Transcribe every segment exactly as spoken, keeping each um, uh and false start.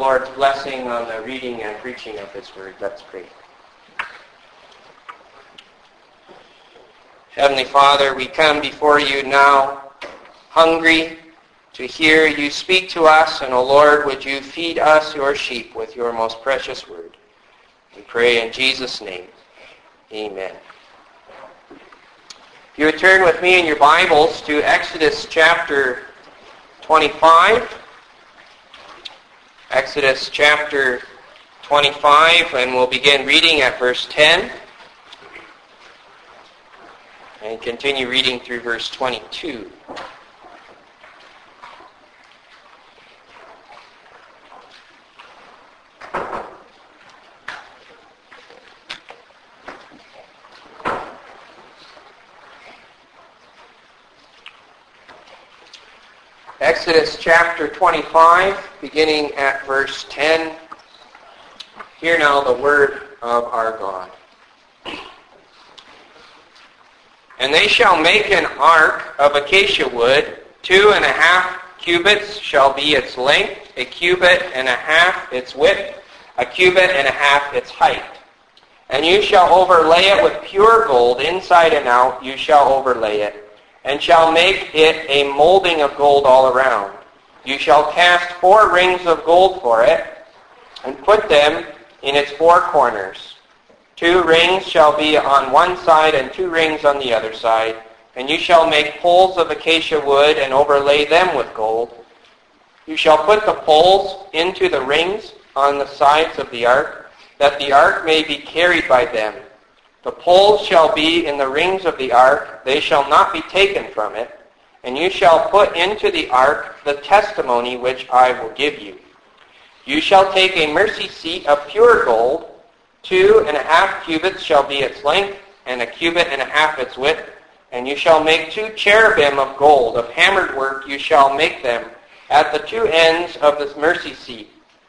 Lord's blessing on the reading and preaching of His Word. Let's pray. Heavenly Father, we come before you now hungry to hear you speak to us, and, O Lord, would you feed us, your sheep, with your most precious word. We pray in Jesus' name. Amen. If you would turn with me in your Bibles to Exodus chapter twenty-five. Exodus chapter twenty-five, and we'll begin reading at verse ten. And continue reading through verse twenty-two. Exodus chapter twenty-five, beginning at verse ten. Hear now the word of our God. And they shall make an ark of acacia wood, two and a half cubits shall be its length, a cubit and a half its width, a cubit and a half its height. And you shall overlay it with pure gold, inside and out you shall overlay it, and shall make it a molding of gold all around. You shall cast four rings of gold for it, and put them in its four corners. Two rings shall be on one side, and two rings on the other side. And you shall make poles of acacia wood, and overlay them with gold. You shall put the poles into the rings on the sides of the ark, that the ark may be carried by them. The poles shall be in the rings of the ark, they shall not be taken from it. And you shall put into the ark the testimony which I will give you. You shall take a mercy seat of pure gold, two and a half cubits shall be its length, and a cubit and a half its width. And you shall make two cherubim of gold, of hammered work you shall make them, at the two ends of this mercy seat.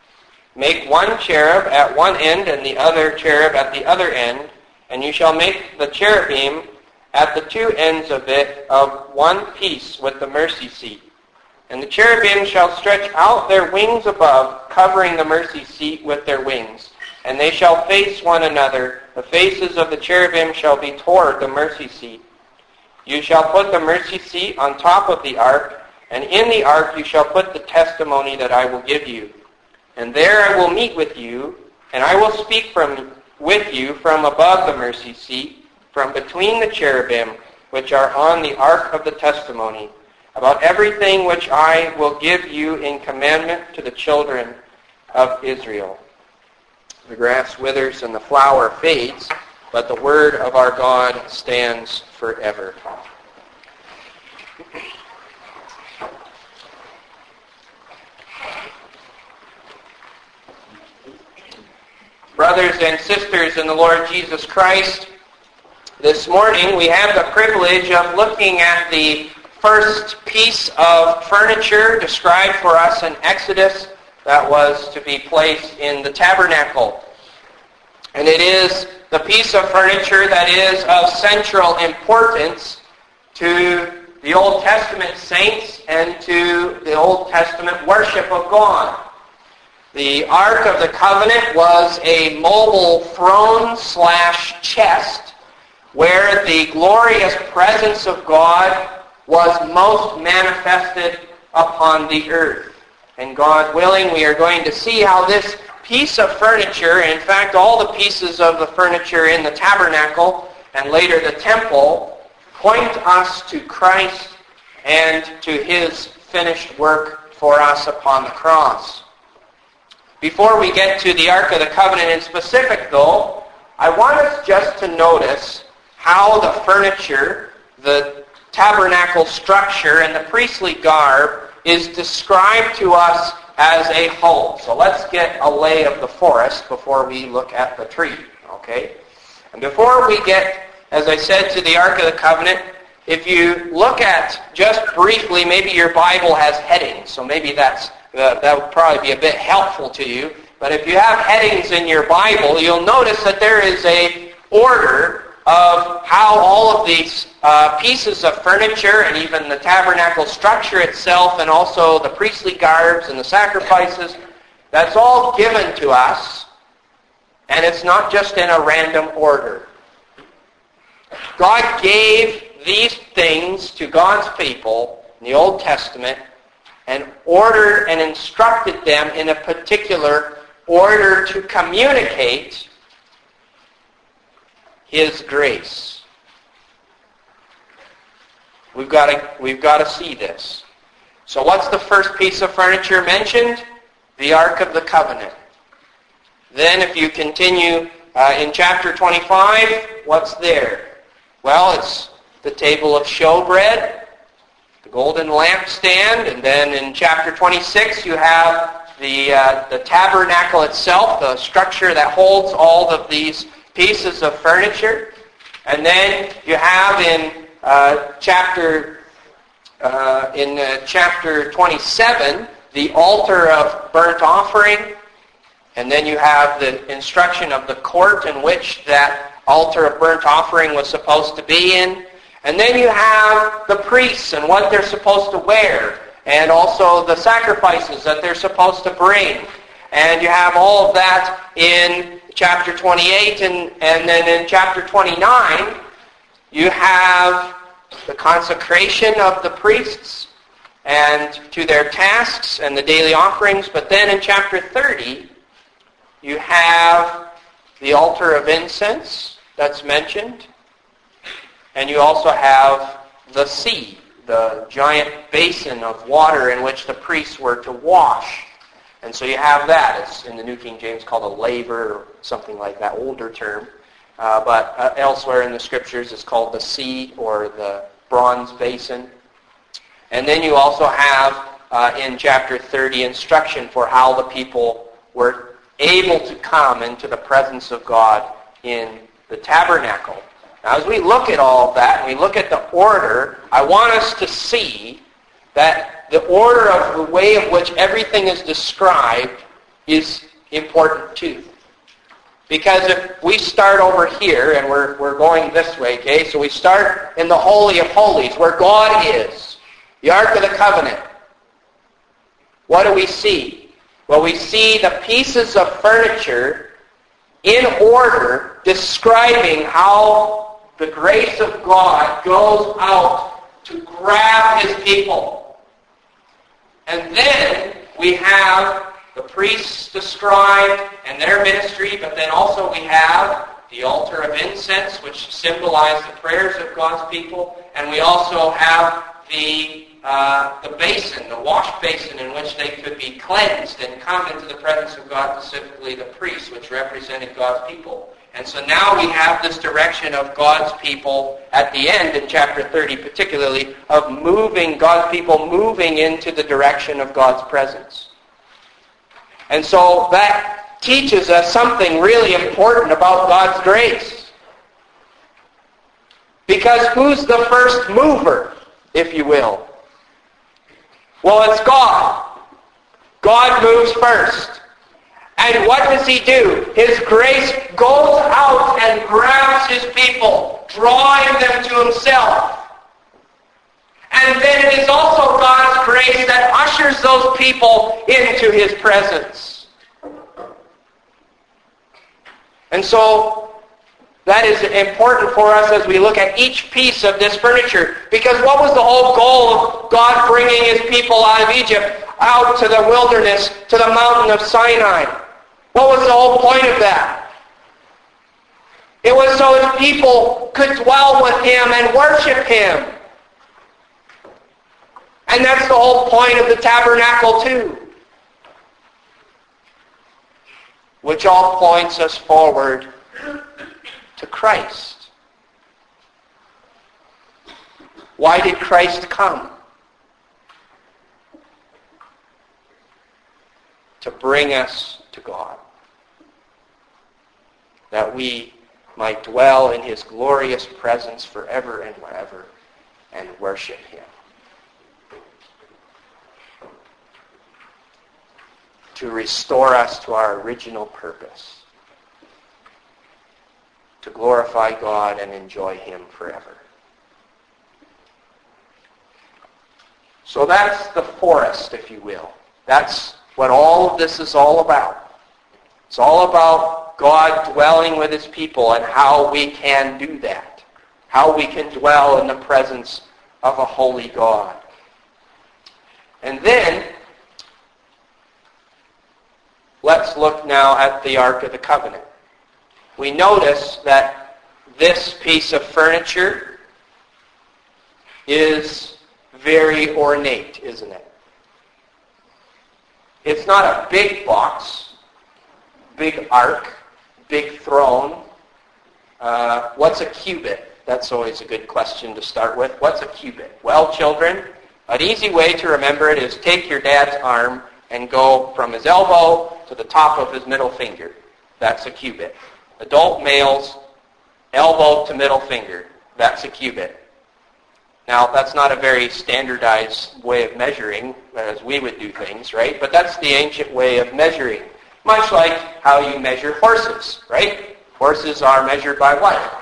Make one cherub at one end, and the other cherub at the other end. And you shall make the cherubim at the two ends of it of one piece with the mercy seat. And the cherubim shall stretch out their wings above, covering the mercy seat with their wings. And they shall face one another. The faces of the cherubim shall be toward the mercy seat. You shall put the mercy seat on top of the ark, and in the ark you shall put the testimony that I will give you. And there I will meet with you, and I will speak from with you from above the mercy seat, from between the cherubim which are on the ark of the testimony, about everything which I will give you in commandment to the children of Israel. The grass withers and the flower fades, but the word of our God stands forever. Brothers and sisters in the Lord Jesus Christ, this morning we have the privilege of looking at the first piece of furniture described for us in Exodus that was to be placed in the tabernacle. And it is the piece of furniture that is of central importance to the Old Testament saints and to the Old Testament worship of God. The Ark of the Covenant was a mobile throne slash chest where the glorious presence of God was most manifested upon the earth. And God willing, we are going to see how this piece of furniture, and in fact all the pieces of the furniture in the tabernacle and later the temple, point us to Christ and to His finished work for us upon the cross. Before we get to the Ark of the Covenant in specific, though, I want us just to notice how the furniture, the tabernacle structure, and the priestly garb is described to us as a whole. So let's get a lay of the forest before we look at the tree, okay? And before we get, as I said, to the Ark of the Covenant, if you look at, just briefly, maybe your Bible has headings, so maybe that's uh, that would probably be a bit helpful to you. But if you have headings in your Bible, you'll notice that there is a order of how all of these uh, pieces of furniture and even the tabernacle structure itself and also the priestly garbs and the sacrifices, That's all given to us, and it's not just in a random order. God gave these things to God's people in the Old Testament and ordered and instructed them in a particular order to communicate His grace. We've got to, we've got to see this. So what's the first piece of furniture mentioned? The Ark of the Covenant. Then if you continue uh, in chapter twenty-five, what's there? Well, it's the table of showbread, the golden lampstand, and then in chapter twenty-six you have the, uh, the tabernacle itself, the structure that holds all of these pieces of furniture. And then you have in uh, chapter uh, in uh, chapter twenty-seven the altar of burnt offering, and then you have the instruction of the court in which that altar of burnt offering was supposed to be in. And then you have the priests and what they're supposed to wear, and also the sacrifices that they're supposed to bring. And you have all of that in chapter twenty-eight, and, and then in chapter twenty-nine, you have the consecration of the priests and to their tasks and the daily offerings. But then in chapter thirty, you have the altar of incense that's mentioned. And you also have the sea, the giant basin of water in which the priests were to wash. And so you have that. It's in the New King James called a laver or something like that, older term. Uh, but uh, elsewhere in the Scriptures it's called the sea or the bronze basin. And then you also have uh, in chapter thirty instruction for how the people were able to come into the presence of God in the tabernacle. Now, as we look at all of that, and we look at the order, I want us to see that the order of the way of which everything is described is important too. Because if we start over here, and we're, we're going this way, okay, so we start in the Holy of Holies, where God is, the Ark of the Covenant. What do we see? Well, we see the pieces of furniture in order describing how the grace of God goes out to grab His people. And then we have the priests described and their ministry, but then also we have the altar of incense, which symbolizes the prayers of God's people, and we also have the uh, the basin, the wash basin in which they could be cleansed and come into the presence of God, specifically the priests, which represented God's people. And so now we have this direction of God's people at the end in chapter thirty particularly, of moving, God's people moving into the direction of God's presence. And so that teaches us something really important about God's grace. Because who's the first mover, if you will? Well, it's God. God moves first. And what does He do? His grace goes out and grabs His people, drawing them to Himself. And then it is also God's grace that ushers those people into His presence. And so that is important for us as we look at each piece of this furniture. Because what was the whole goal of God bringing His people out of Egypt, out to the wilderness, to the mountain of Sinai? What was the whole point of that? It was so His people could dwell with Him and worship Him. And that's the whole point of the tabernacle too. Which all points us forward to Christ. Why did Christ come? To bring us to God. That we might dwell in His glorious presence forever and forever and worship Him. To restore us to our original purpose. To glorify God and enjoy Him forever. So that's the forest, if you will. That's what all of this is all about. It's all about God dwelling with his people and how we can do that. How we can dwell in the presence of a holy God. And then, let's look now at the Ark of the Covenant. We notice that this piece of furniture is very ornate, isn't it? It's not a big box, big ark, big throne. Uh, what's a cubit? That's always a good question to start with. What's a cubit? Well, children, an easy way to remember it is take your dad's arm and go from his elbow to the top of his middle finger. That's a cubit. Adult males, elbow to middle finger. That's a cubit. Now, that's not a very standardized way of measuring as we would do things, right? But that's the ancient way of measuring. Much like how you measure horses, right? Horses are measured by what?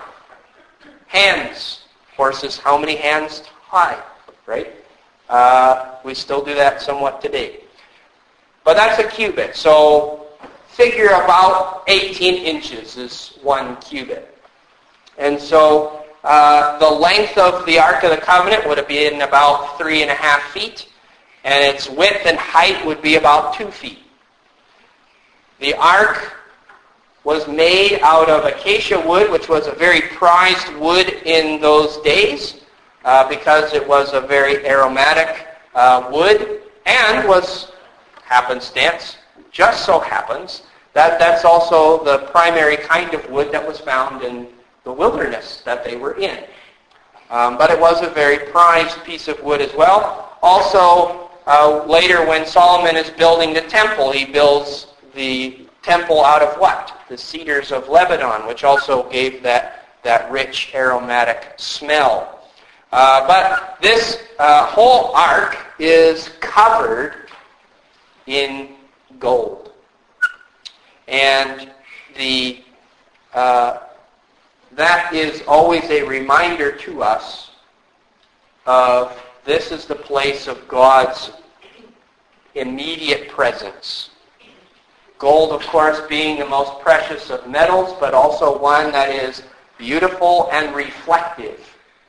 Hands. Horses, how many hands high, right? Uh, we still do that somewhat today. But that's a cubit. So figure about eighteen inches is one cubit. And so uh, the length of the Ark of the Covenant would have been about three and a half feet. And its width and height would be about two feet. The Ark was made out of acacia wood, which was a very prized wood in those days uh, because it was a very aromatic uh, wood and was, happenstance, just so happens, that that's also the primary kind of wood that was found in the wilderness that they were in. Um, but it was a very prized piece of wood as well. Also, uh, later when Solomon is building the temple, he builds the temple out of what? The cedars of Lebanon, which also gave that, that rich aromatic smell. Uh, but this uh, whole ark is covered in gold. And the uh, that is always a reminder to us of this is the place of God's immediate presence. Gold, of course, being the most precious of metals, but also one that is beautiful and reflective.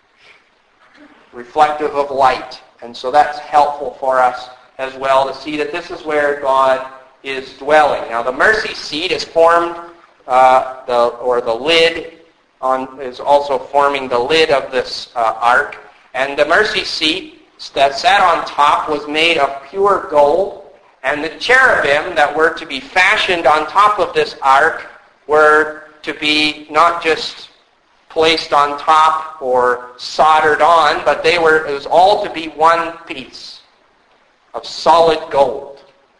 Reflective of light. And so that's helpful for us as well to see that this is where God is dwelling. Now the mercy seat is formed, uh, the or the lid on is also forming the lid of this uh, ark. And the mercy seat that sat on top was made of pure gold. And the cherubim that were to be fashioned on top of this ark were to be not just placed on top or soldered on, but they were it was all to be one piece of solid gold.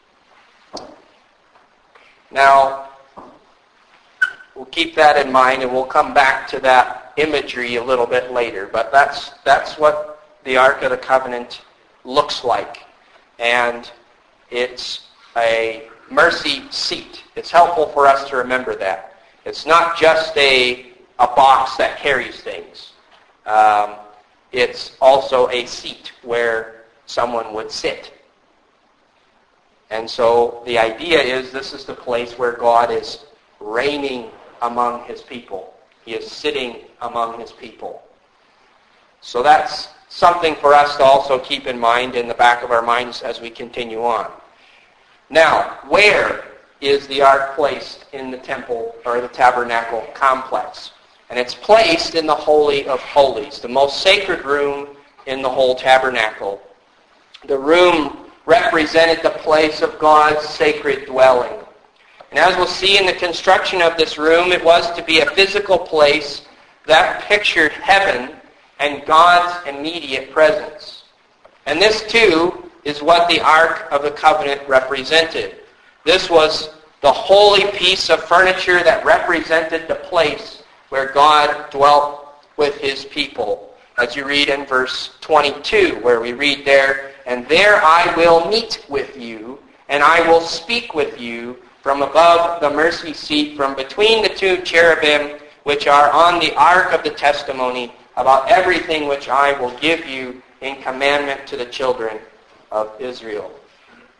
Now, we'll keep that in mind and we'll come back to that imagery a little bit later. But that's that's what the Ark of the Covenant looks like. And it's a mercy seat. It's helpful for us to remember that. It's not just a, a box that carries things. Um, it's also a seat where someone would sit. And so the idea is this is the place where God is reigning among his people. He is sitting among his people. So that's something for us to also keep in mind in the back of our minds as we continue on. Now, where is the ark placed in the temple or the tabernacle complex? And it's placed in the Holy of Holies, the most sacred room in the whole tabernacle. The room represented the place of God's sacred dwelling. And as we'll see in the construction of this room, it was to be a physical place that pictured heaven and God's immediate presence. And this, too, is what the Ark of the Covenant represented. This was the holy piece of furniture that represented the place where God dwelt with his people. As you read in verse twenty-two, where we read there, "And there I will meet with you, and I will speak with you from above the mercy seat, from between the two cherubim which are on the ark of the testimony, about everything which I will give you in commandment to the children of Israel."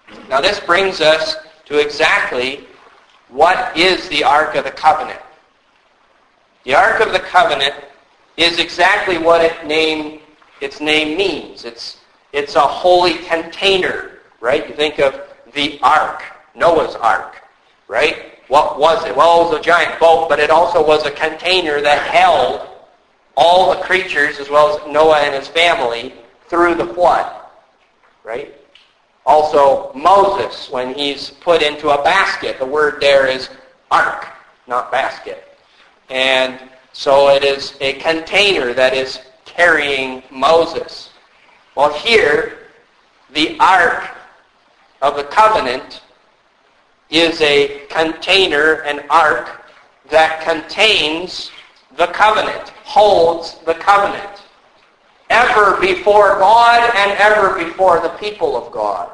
Now this brings us to exactly what is the Ark of the Covenant. The Ark of the Covenant is exactly what it name, its name means. It's, it's a holy container, right? You think of the Ark, Noah's Ark, right? What was it? Well, it was a giant boat, but it also was a container that held all the creatures as well as Noah and his family through the flood, right? Also, Moses, when he's put into a basket, the word there is ark, not basket. And so it is a container that is carrying Moses. Well, here, the Ark of the Covenant is a container, an ark, that contains the covenant, holds the covenant, ever before God and ever before the people of God.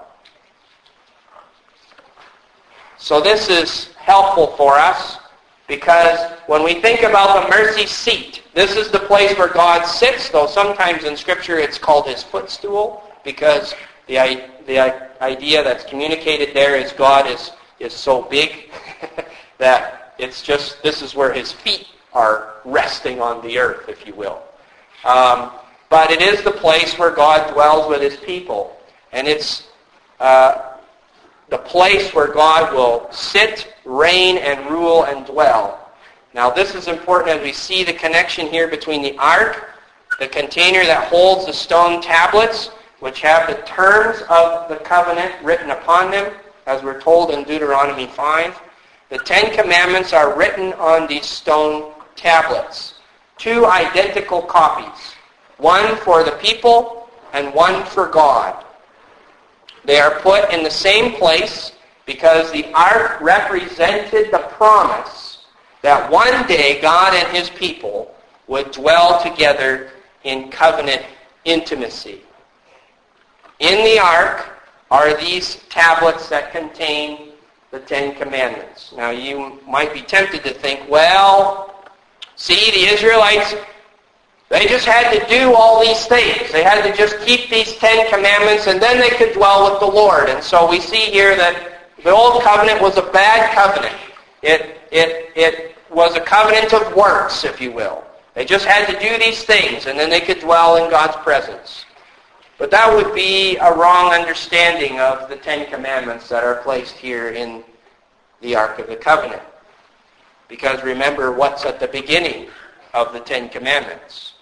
So this is helpful for us because when we think about the mercy seat, this is the place where God sits, though sometimes in Scripture it's called his footstool because the, the idea that's communicated there is God is, is so big that it's just, this is where his feet are resting on the earth, if you will. Um, but it is the place where God dwells with his people. And it's uh, the place where God will sit, reign, and rule and dwell. Now this is important as we see the connection here between the ark, the container that holds the stone tablets, which have the terms of the covenant written upon them, as we're told in Deuteronomy five. The Ten Commandments are written on these stone tablets. Two identical copies. One for the people and one for God. They are put in the same place because the ark represented the promise that one day God and his people would dwell together in covenant intimacy. In the ark are these tablets that contain the Ten Commandments. Now you might be tempted to think, well, see, the Israelites, they just had to do all these things. They had to just keep these Ten Commandments and then they could dwell with the Lord. And so we see here that the old covenant was a bad covenant. It, it, it was a covenant of works, if you will. They just had to do these things and then they could dwell in God's presence. But that would be a wrong understanding of the Ten Commandments that are placed here in the Ark of the Covenant. Because remember what's at the beginning of the Ten Commandments.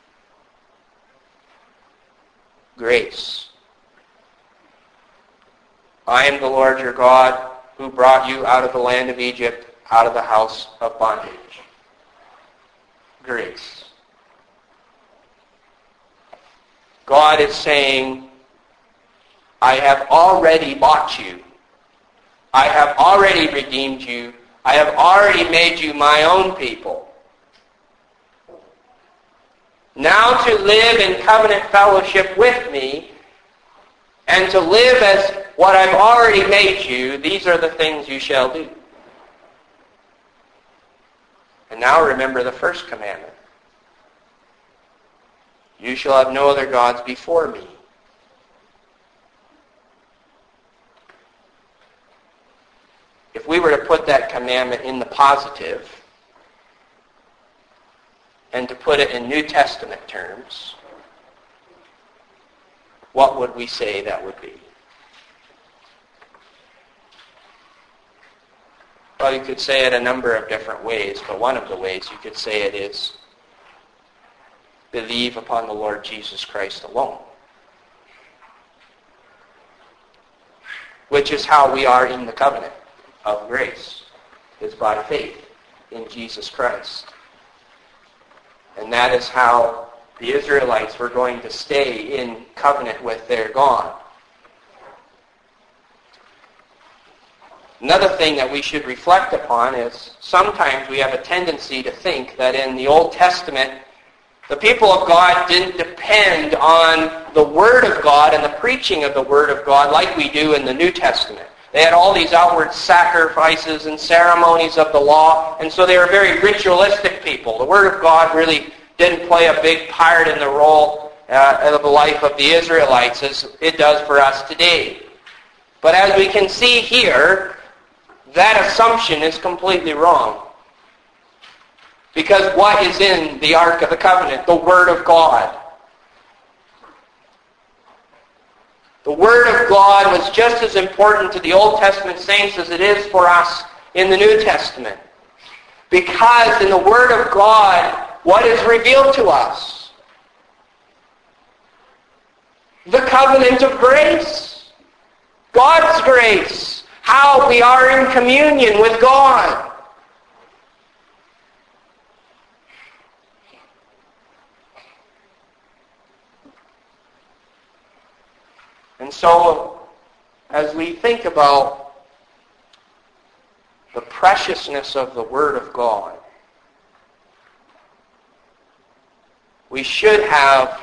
Grace. I am the Lord your God who brought you out of the land of Egypt, out of the house of bondage. Grace. God is saying, I have already bought you. I have already redeemed you. I have already made you my own people. Now to live in covenant fellowship with me and to live as what I've already made you, these are the things you shall do. And now remember the first commandment. You shall have no other gods before me. If we were to put that commandment in the positive and to put it in New Testament terms, what would we say that would be? Well, you could say it a number of different ways, but one of the ways you could say it is believe upon the Lord Jesus Christ alone. Which is how we are in the covenant of grace, is by faith in Jesus Christ. And that is how the Israelites were going to stay in covenant with their God. Another thing that we should reflect upon is sometimes we have a tendency to think that in the Old Testament the people of God didn't depend on the Word of God and the preaching of the Word of God like we do in the New Testament. They had all these outward sacrifices and ceremonies of the law, and so they were very ritualistic people. The Word of God really didn't play a big part in the role uh, of the life of the Israelites as it does for us today. But as we can see here, that assumption is completely wrong. Because what is in the Ark of the Covenant? The Word of God. The Word of God was just as important to the Old Testament saints as it is for us in the New Testament. Because in the Word of God, what is revealed to us? The covenant of grace. God's grace. How we are in communion with God. And so, as we think about the preciousness of the Word of God, we should have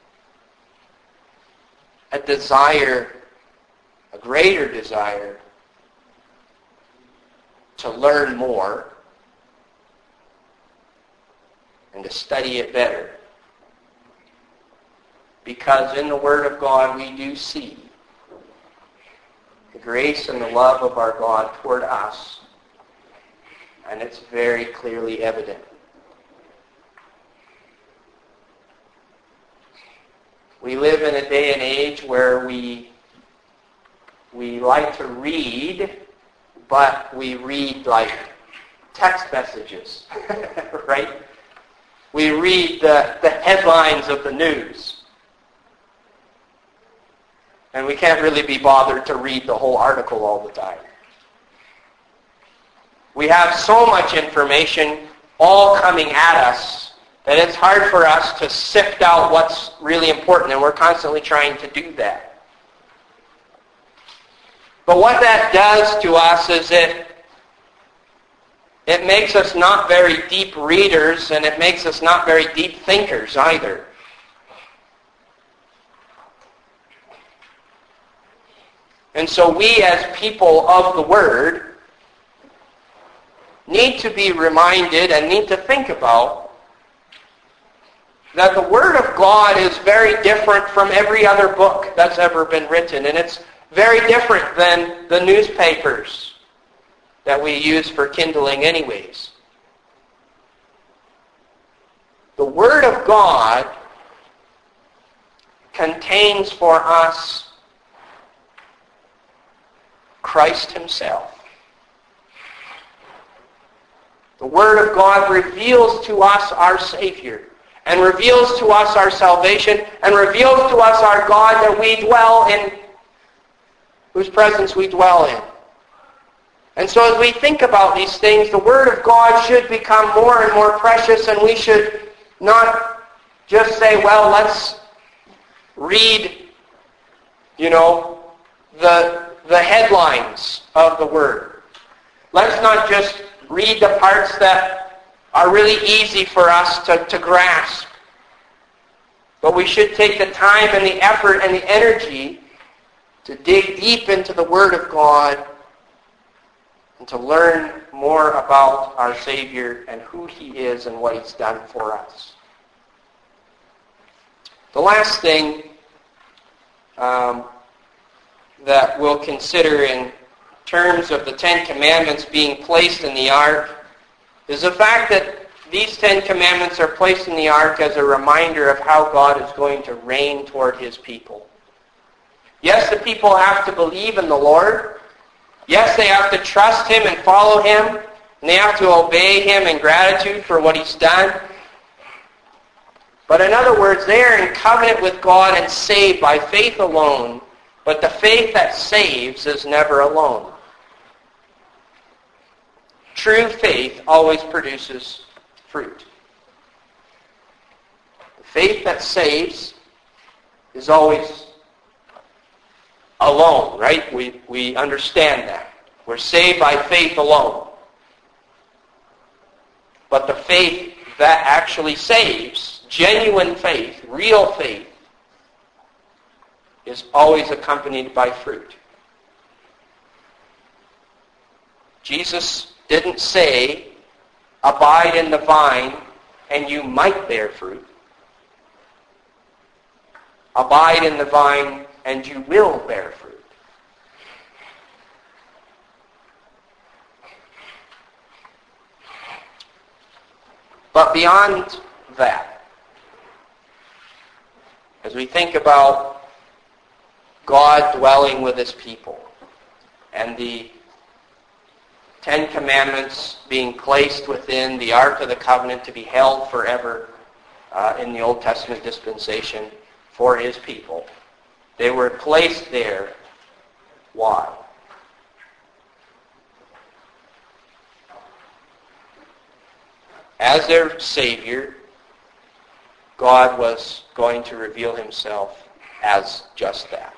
a desire, a greater desire, to learn more and to study it better. Because in the Word of God we do see the grace and the love of our God toward us, and it's very clearly evident. We live in a day and age where we we like to read, but we read like text messages, right? We read the, the headlines of the news. And we can't really be bothered to read the whole article all the time. We have so much information all coming at us that it's hard for us to sift out what's really important, and we're constantly trying to do that. But what that does to us is it, it makes us not very deep readers, and it makes us not very deep thinkers either. And so we as people of the Word need to be reminded and need to think about that the Word of God is very different from every other book that's ever been written. And it's very different than the newspapers that we use for kindling anyways. The Word of God contains for us Christ Himself. The Word of God reveals to us our Savior, and reveals to us our salvation, and reveals to us our God that we dwell in, whose presence we dwell in. And so as we think about these things, the Word of God should become more and more precious, and we should not just say, well, let's read, you know, the the headlines of the Word. Let's not just read the parts that are really easy for us to, to grasp. But we should take the time and the effort and the energy to dig deep into the Word of God and to learn more about our Savior and who He is and what He's done for us. The last thing um, that we'll consider in terms of the Ten Commandments being placed in the Ark is the fact that these Ten Commandments are placed in the Ark as a reminder of how God is going to reign toward His people. Yes, the people have to believe in the Lord. Yes, they have to trust Him and follow Him. And they have to obey Him in gratitude for what He's done. But in other words, they are in covenant with God and saved by faith alone. But the faith that saves is never alone. True faith always produces fruit. The faith that saves is always alone, right? We, we understand that. We're saved by faith alone. But the faith that actually saves, genuine faith, real faith, is always accompanied by fruit. Jesus didn't say, abide in the vine and you might bear fruit. Abide in the vine and you will bear fruit. But beyond that, as we think about God dwelling with his people and the Ten Commandments being placed within the Ark of the Covenant to be held forever uh, in the Old Testament dispensation for his people, they were placed there. Why? As their Savior, God was going to reveal himself as just that.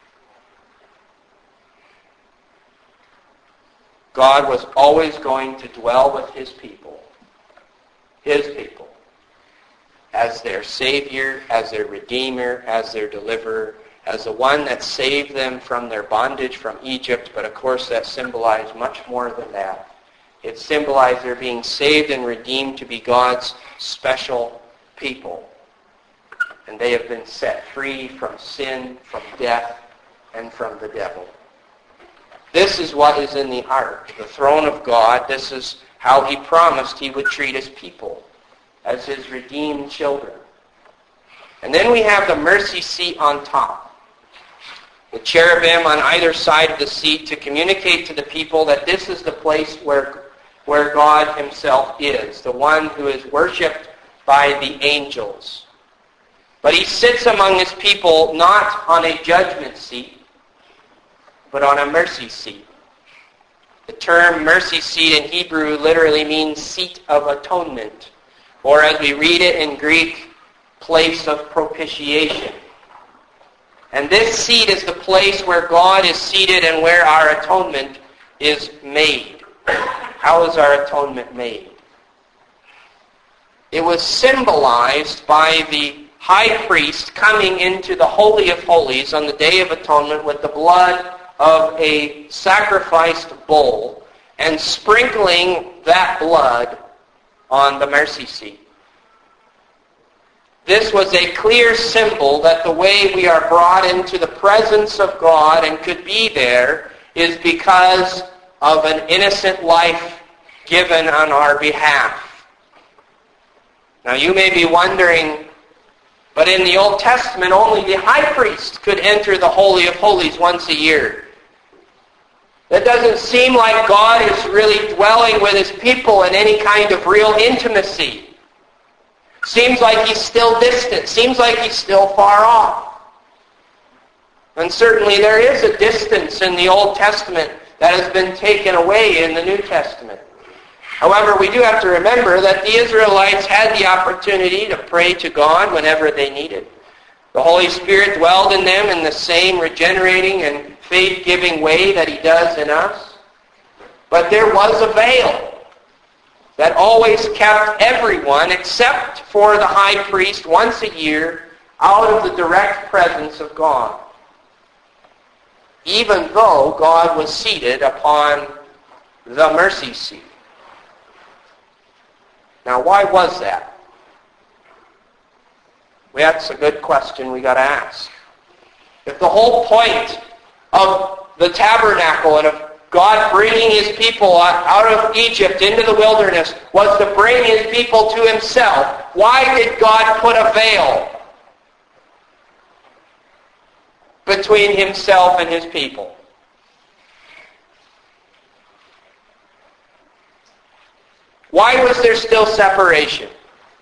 God was always going to dwell with his people, his people, as their Savior, as their Redeemer, as their Deliverer, as the one that saved them from their bondage from Egypt. But of course that symbolized much more than that. It symbolized their being saved and redeemed to be God's special people. And they have been set free from sin, from death, and from the devil. This is what is in the ark, the throne of God. This is how he promised he would treat his people as his redeemed children. And then we have the mercy seat on top. The cherubim on either side of the seat to communicate to the people that this is the place where, where God himself is, the one who is worshipped by the angels. But he sits among his people not on a judgment seat, but on a mercy seat. The term mercy seat in Hebrew literally means seat of atonement, or as we read it in Greek, place of propitiation. And this seat is the place where God is seated and where our atonement is made. How is our atonement made? It was symbolized by the high priest coming into the Holy of Holies on the Day of Atonement with the blood of a sacrificed bull and sprinkling that blood on the mercy seat. This was a clear symbol that the way we are brought into the presence of God and could be there is because of an innocent life given on our behalf. Now you may be wondering, but in the Old Testament only the high priest could enter the Holy of Holies once a year. That doesn't seem like God is really dwelling with his people in any kind of real intimacy. Seems like he's still distant. Seems like he's still far off. And certainly there is a distance in the Old Testament that has been taken away in the New Testament. However, we do have to remember that the Israelites had the opportunity to pray to God whenever they needed. The Holy Spirit dwelled in them in the same regenerating and faith-giving way that he does in us. But there was a veil that always kept everyone, except for the high priest once a year, out of the direct presence of God. Even though God was seated upon the mercy seat. Now, why was that? Well, that's a good question we got to ask. If the whole point of the tabernacle and of God bringing his people out of Egypt into the wilderness was to bring his people to himself, why did God put a veil between himself and his people? Why was there still separation?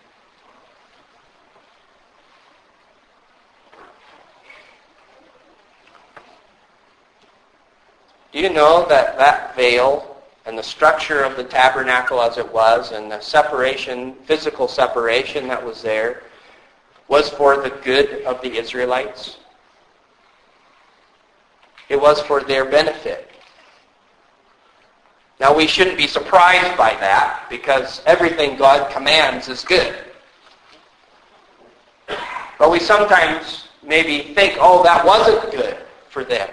Do you know that that veil and the structure of the tabernacle as it was and the separation, physical separation that was there, was for the good of the Israelites? It was for their benefit. Now we shouldn't be surprised by that because everything God commands is good. But we sometimes maybe think, oh, that wasn't good for them.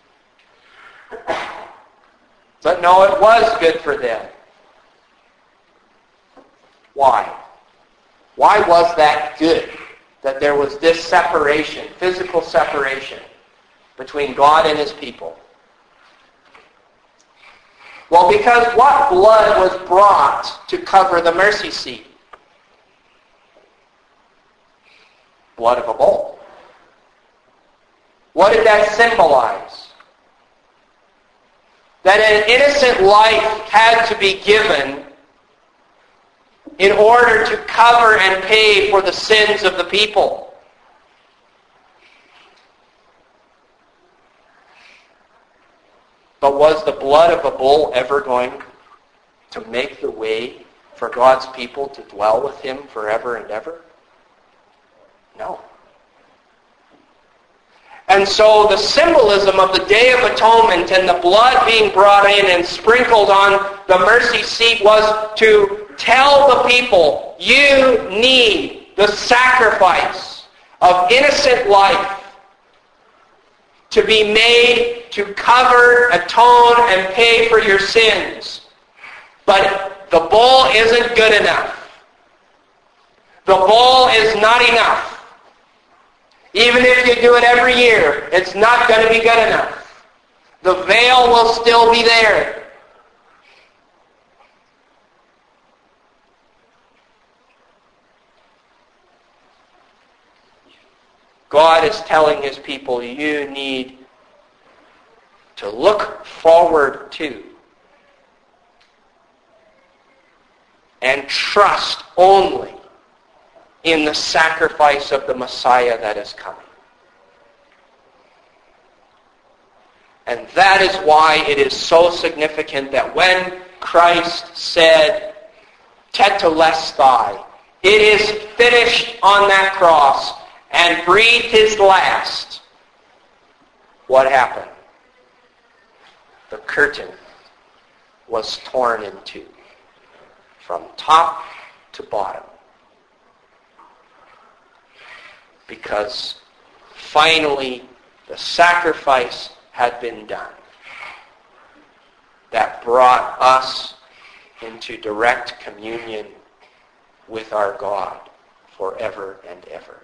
But no, it was good for them. Why? Why was that good? That there was this separation, physical separation, between God and his people? Well, because what blood was brought to cover the mercy seat? blood of a bull. What did that symbolize? That an innocent life had to be given in order to cover and pay for the sins of the people. But was the blood of a bull ever going to make the way for God's people to dwell with Him forever and ever? No. And so the symbolism of the Day of Atonement and the blood being brought in and sprinkled on the mercy seat was to tell the people, you need the sacrifice of innocent life to be made to cover, atone, and pay for your sins. But the bull isn't good enough. The bull is not enough. Even if you do it every year, it's not going to be good enough. The veil will still be there. God is telling His people, you need to look forward to and trust only in the sacrifice of the Messiah that is coming. And that is why it is so significant that when Christ said, Tetelestai, it is finished on that cross, and breathed His last, what happened? The curtain was torn in two, from top to bottom. Because finally the sacrifice had been done that brought us into direct communion with our God forever and ever.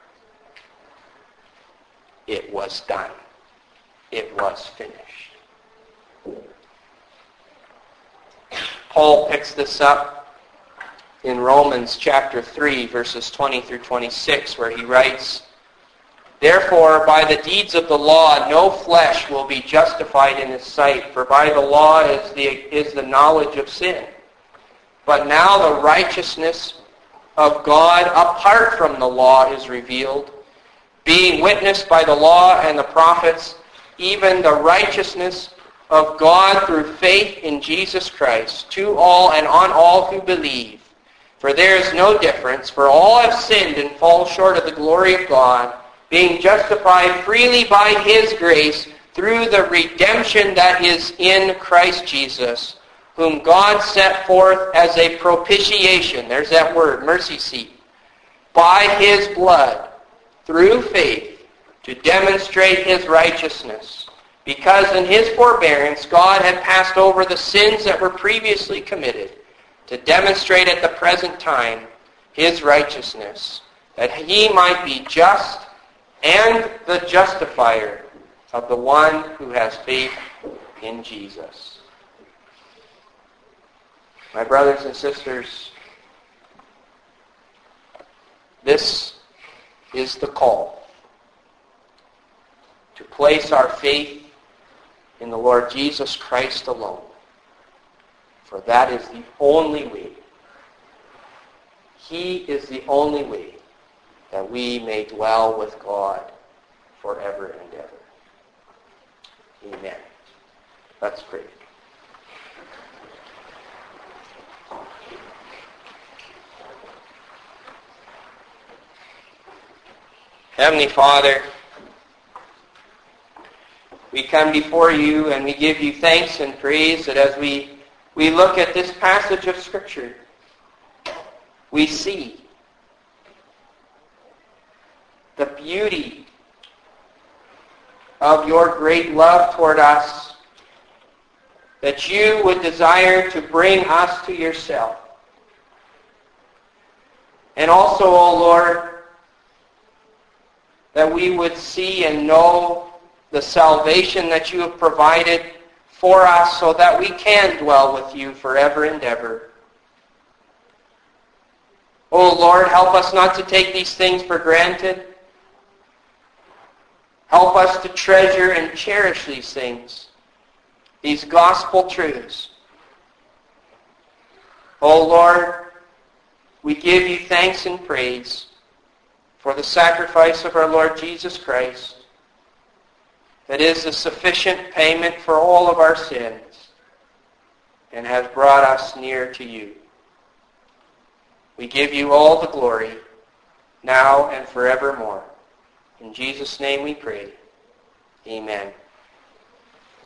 It was done. It was finished. Paul picks this up in Romans chapter three, verses twenty through twenty-six, where he writes, therefore, by the deeds of the law, no flesh will be justified in His sight, for by the law is the, is the knowledge of sin. But now the righteousness of God apart from the law is revealed, being witnessed by the law and the prophets, even the righteousness of God through faith in Jesus Christ, to all and on all who believe. For there is no difference, for all have sinned and fall short of the glory of God, being justified freely by His grace through the redemption that is in Christ Jesus, whom God set forth as a propitiation, there's that word, mercy seat, by His blood, through faith, to demonstrate His righteousness, because in His forbearance God had passed over the sins that were previously committed, to demonstrate at the present time His righteousness, that He might be just and the justifier of the one who has faith in Jesus. My brothers and sisters, this is the call to place our faith in the Lord Jesus Christ alone. For that is the only way. He is the only way that we may dwell with God forever and ever. Amen. Let's pray. Heavenly Father, we come before you and we give you thanks and praise that as we, we look at this passage of Scripture, we see the beauty of your great love toward us, that you would desire to bring us to yourself. And also, O Lord, that we would see and know the salvation that you have provided for us so that we can dwell with you forever and ever. O Lord, help us not to take these things for granted. Help us to treasure and cherish these things, these gospel truths. O Lord, we give you thanks and praise for the sacrifice of our Lord Jesus Christ, that is the sufficient payment for all of our sins and has brought us near to you. We give you all the glory, now and forevermore. In Jesus' name we pray. Amen.